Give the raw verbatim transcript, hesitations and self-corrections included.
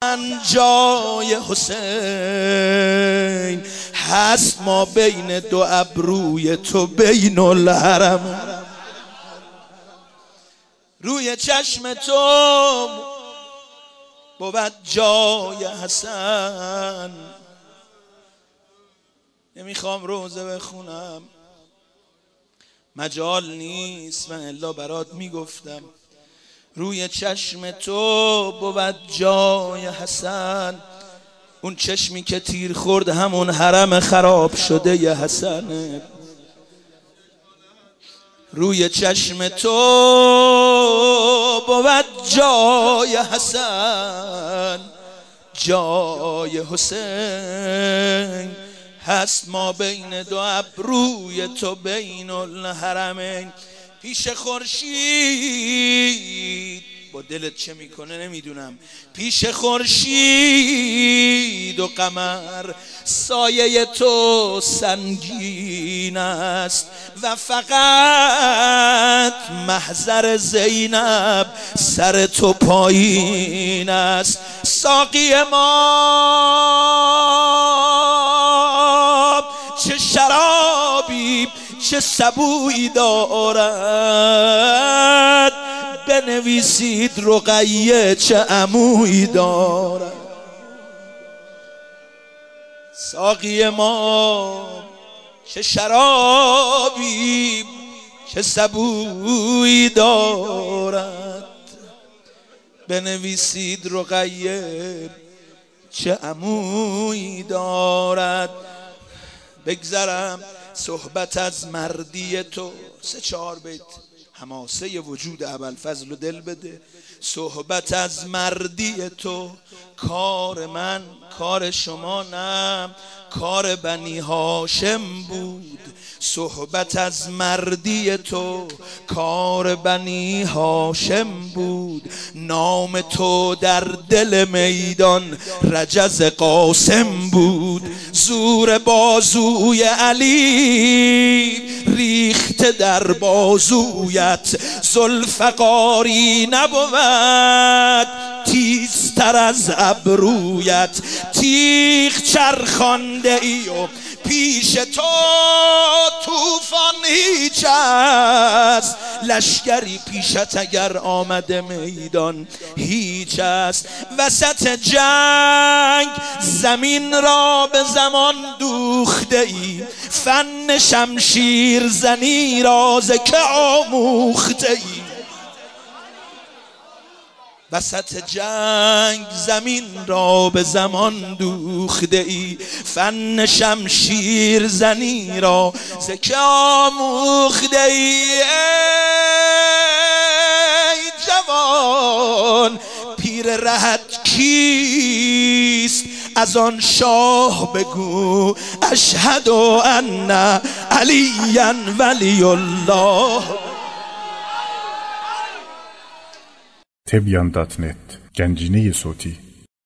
جای حسین هست ما بین دو ابروی تو بین الحرم، روی چشم تو بود جای حسن. نمیخوام روزه بخونم، مجال نیست و الا برات میگفتم. روی چشم تو بود جای حسن، اون چشمی که تیر خورد همون حرم خراب شده ی حسنه. روی چشم تو بود جای حسن، جای حسین هست ما بین دو ابروی تو بین الحرمین. پیش خورشید با دلت چه میکنه نمیدونم، پیش خورشید و قمر سایه تو سنگین است و فقط محضر زینب سر تو پایین است. ساقی ما چه شرابی چه سبویی دارد، بنویسید رقیه چه عمویی دارد. ساقی ما چه شرابی چه سبویی دارد، بنویسید رقیه چه عمویی دارد. بگذرم صحبت از مردی تو، سه چهار بیت حماسه وجود ابوالفضل و دل بده. صحبت از مردی تو کار من کار شما نه، کار بنی هاشم بود. صحبت از مردی تو کار بنی هاشم بود. نام تو در دل میدان رجز قاسم بود. زور بازوی علی ریخته در بازویت، ذوالفقاری نبود تیزتر از ابرویت. تیغ چرخانده ای و پیش تو طوفان هیچ است، لشکری پیشت اگر آمده میدان هیچ است. وسط جنگ زمین را به زمان دوخته ای، فن شمشیر زنی را ز که آموخته ای. وسط جنگ زمین را به زمان دوخته ای، فن شمشیر زنی را ز که آموخته ای. ای جوان پیر رهت کیست؟ از آن شاه بگو اشهد ان علی ولی الله. تبیان دات نت گنجینه صوتی